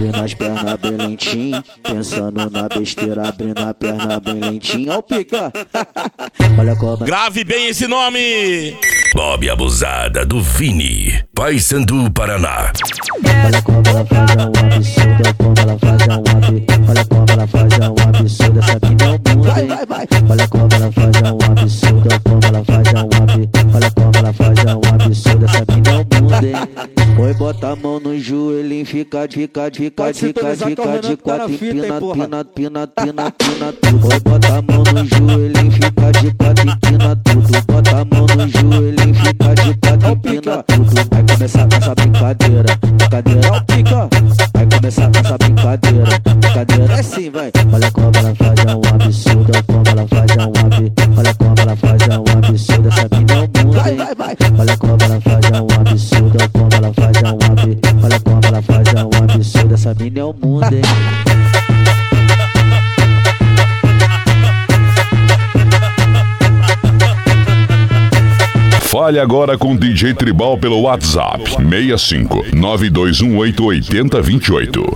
abrindo as pernas bem lentinho, pensando na besteira, abrindo a perna bem lentinho. Ó o pica. Olha como... Grave bem esse nome. Bob Abusada do Vini, Paysandu, Paraná. Olha como ela faz um absurdo, como ela faz um absurdo. Olha como ela faz um absurdo, essa mina é o mundo, hein? Olha como ela faz um absurdo, como ela faz um absurdo. Olha como ela faz um absurdo, essa mina é o mundo, hein? Oi, bota a mão no joelho, fica de quatro, empina tudo. Oi, bota a mão no joelho, fica de quatro, empina tudo. Bota a mão no joelho, fica de quatro, empina tudo. Vai começar essa brincadeira, ó pica. Vai começar essa brincadeira é assim, vai. Olha como ela faz um absurdo, como ela faz um absurdo. Olha como ela faz um absurdo, essa mina é o mundo, hein? Olha como ela faz um absurdo, como ela faz um absurdo. Olha como ela faz um absurdo, essa mina é o mundo, hein? Fale agora com DJ Tribal pelo WhatsApp 65 921888028.